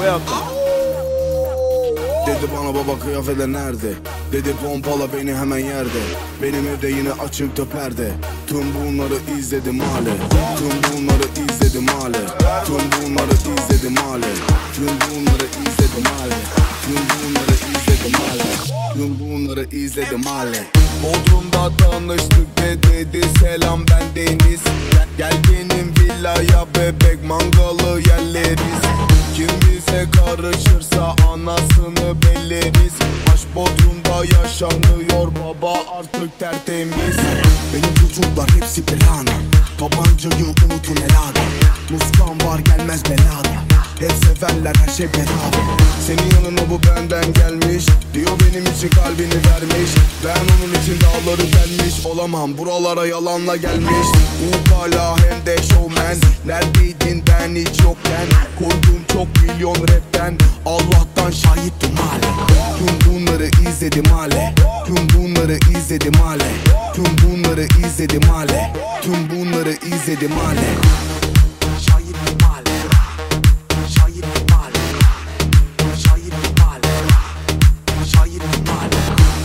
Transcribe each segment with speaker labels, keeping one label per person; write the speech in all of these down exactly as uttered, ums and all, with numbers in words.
Speaker 1: Dedi bana baba kıyafetler nerede? Dedi pompala beni hemen yerde. Benim evde yine açıktı perde. Tüm bunları izledim hale. Tüm bunları izledim hale. Tüm bunları izledim hale. Tüm bunları izledim hale. Tüm bunları izledim hale. Tüm bunları izledim hale. Bodrum'da tanıştık de dedi selam ben Deniz. Gel benim villaya bebek mangalı yerleriz. Kim bize karışırsa anasını belleriz. Aşk Bodrum'da yaşanıyor baba artık tertemiz. Benim çocuklar hepsi bir ana. Tabancayı unutun helada. Muskan var gelmez belada. Hep severler her şey beraber. Senin yanına bu benden gelmiş. Diyor benim için kalbini vermiş. Ben onun için dağları gelmiş. Olamam buralara yalanla gelmiş. Ukala hem de showman. Neredeydin ben hiç yokken? Koydum çok milyon rapten. Allah'tan şahittim hale. Tüm bunları izledim hale. Tüm bunları izledim hale. Tüm bunları izledim hale. Tüm bunları izledim hale. Şahittim hale. Şahittim hale. Şahittim hale. Şahittim hale.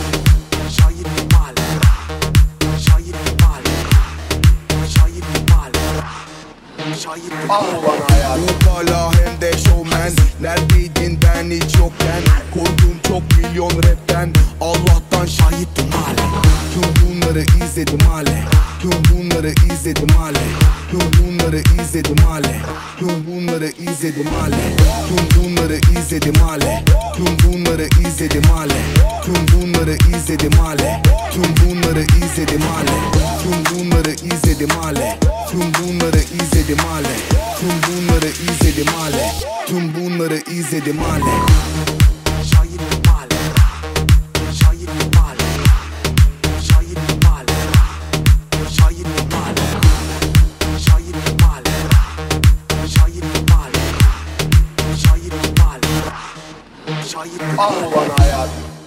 Speaker 1: Şahittim hale. Şahittim hale. Şahittim hale. Şahittim hale. Ukala hem de showman. Neredeydin ben hiç yokken? Koydum çok milyon rapten. Allah'tan şahittim hale. Tüm bunları izledim hale. Tüm bunları izledim hale. Tüm bunları izledim hale. Tüm bunları izledim hale. Tüm bunları izledim hale. Tüm bunları izledim hale. Tüm bunları izledim hale. Tüm bunları izledim hale. Tüm bunları izledim hale. Tüm bunları izledim hale. Tüm bunları izledim hale. Tüm bunları izledim hale. Şahittim hale. Şahittim hale. Şahittim hale. Şahittim hale. Şahittim hale. Şahittim hale. Şahittim hale. Şahittim hale.